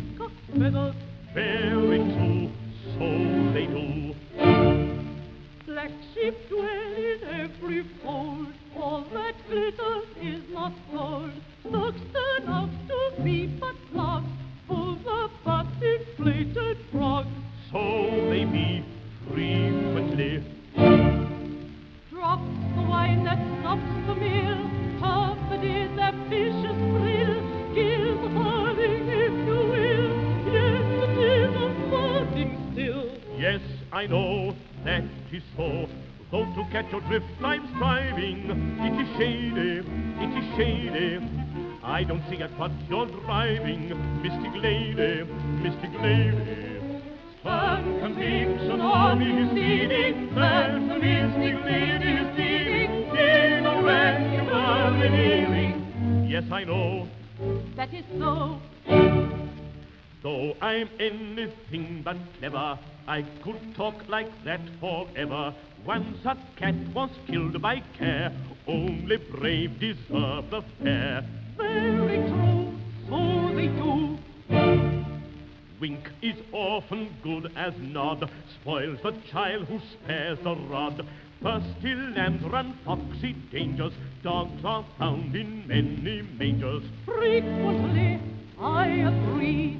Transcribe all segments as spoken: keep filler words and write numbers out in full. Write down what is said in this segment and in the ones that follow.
peacock's feathers. Very true, so they do. Black sheep dwell in every fold, all that glitters is not gold. Storks turn out to be but clogs, full of fat inflated frogs. So they be frequently. Drops the wine that stops the meal, turpidity their vicious thrill. Give a farthing if you will, yes, it is a farthing still. Yes, I know that is so. Though to catch your drift I'm striving, it is shady, it is shady. I don't see at what you're driving, mystic lady, mystic lady. Stern conviction or misleading, that the mystic lady is leading in a regular revealing. Yes, I know That is so. though I'm anything but clever, I could talk like that forever. Once a cat was killed by care, only brave deserve the fair. Very true, so they do. Wink is often good as nod, spoils the child who spares the rod. Thirsty lambs run foxy dangers, dogs are found in many mangers. Frequently, I agree.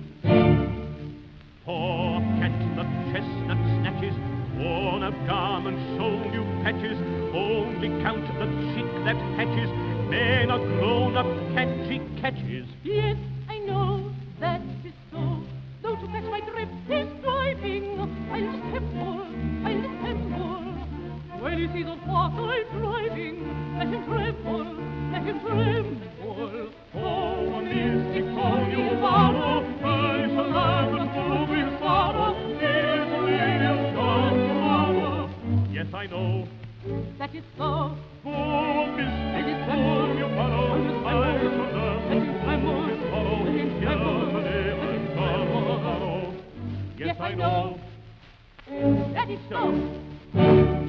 Poor cat, the chestnut snatches, worn out garments, show new patches, only count the chick that hatches, then a grown-up cat she catches. Yes, I know that is so. Though to catch my drift is driving, I'll tremble, I'll tremble. When he sees the what I'm driving, let him tremble, let him tremble. Oh, a mystic soul you borrow, I shall have a true with sorrow. Is real gone tomorrow. Yes, I know. That is so. Oh, mystic soul you follow, I shall learn Let him tremble, with sorrow. let him tremble, let him tremble. Yes, I know. That is so.